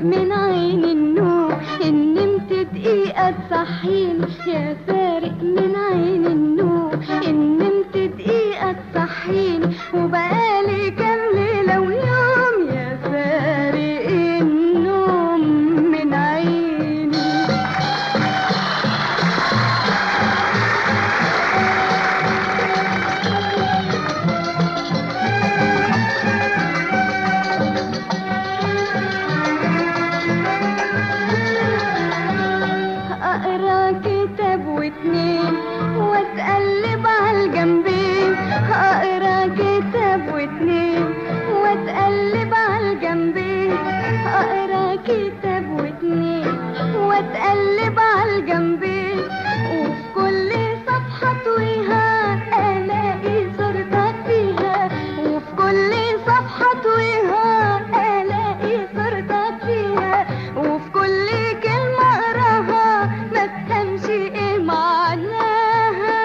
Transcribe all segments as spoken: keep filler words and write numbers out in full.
من عين النوم، إن نمت دقيقة تصحيني يا سارق من عين النوم، إن نمت دقيقة تصحيني وبقالي كام ليلة ويوم يا سارق النوم من عيني. أقرأ كتاب واتنين واتقلب عالجنبين، أقرأ كتاب واتنين واتقلب عالجنبين، أقرأ كتاب واتنين واتقلب عالجنبين، وفي كل صفحة طويها ألاقي صورتك فيها، وفي كل صفحة طويها ألاقي صورتك فيها، وفي كل كلمة أقراها ما تفهمش إيه معناها.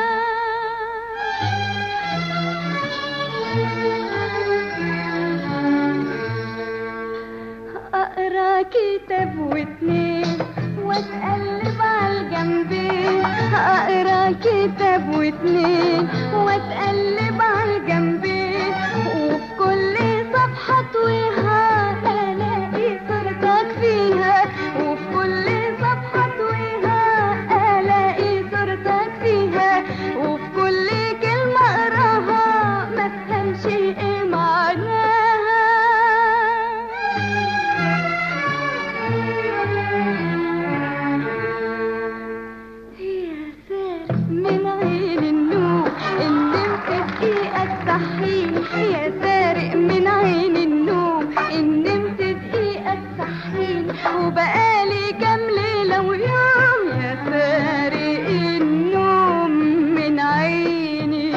أقرأ كتاب واتنين واتقلب عالجنبين، أقرأ كتاب واتنين واتقلب عالجنبين، وفي كل صفحة طويها ألاقي صورتك فيها، وفي كل صفحة طويها ألاقي صورتك فيها، وفي كل كلمة أقراها ما تفهمش إيه معناها. يا سارق من عين النوم، إن نمت دقيقة تصحيني يا سارق من عين النوم، إن نمت دقيقة تصحيني وبقالي كام ليلة ويوم يا سارق النوم من عيني.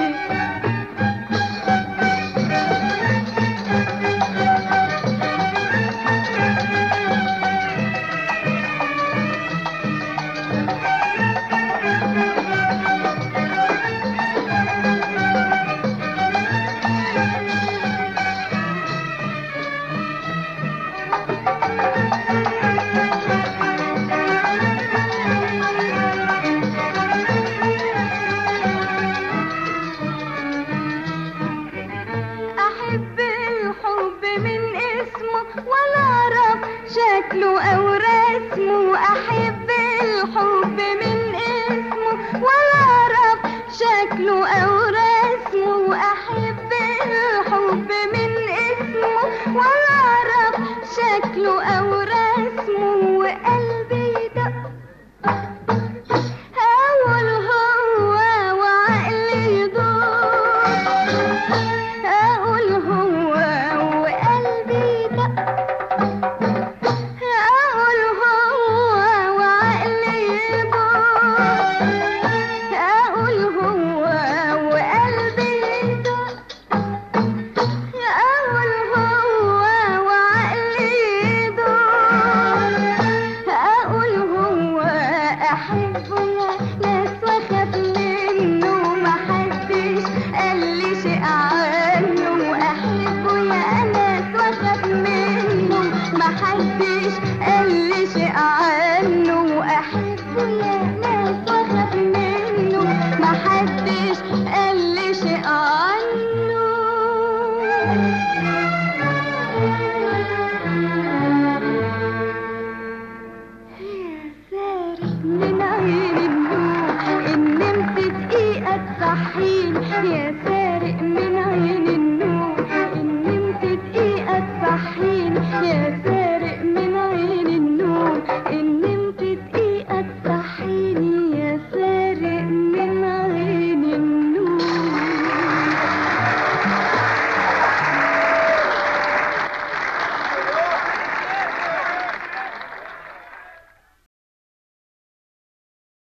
أحب الحب من اسمه ولا أعرف شكله أو رسمه، أحب الحب من اسمه ولا أعرف شكله أو رسمه، أحب الحب من اسمه ولا أعرف شكله أو رسمه، وقلبي يدق أقول هو وعقلي يدور، أقول هو وقلبي يدق، أقول هو وعقلي يدور، أقول هو وقلبي يدق، أقول هو وعقلي يدور، أقول هو أحبه يا ناس وأخاف منه محدش قال لي شيء عنه، أحبه يا ناس وأخاف منه محدش قال لي شيء عنه.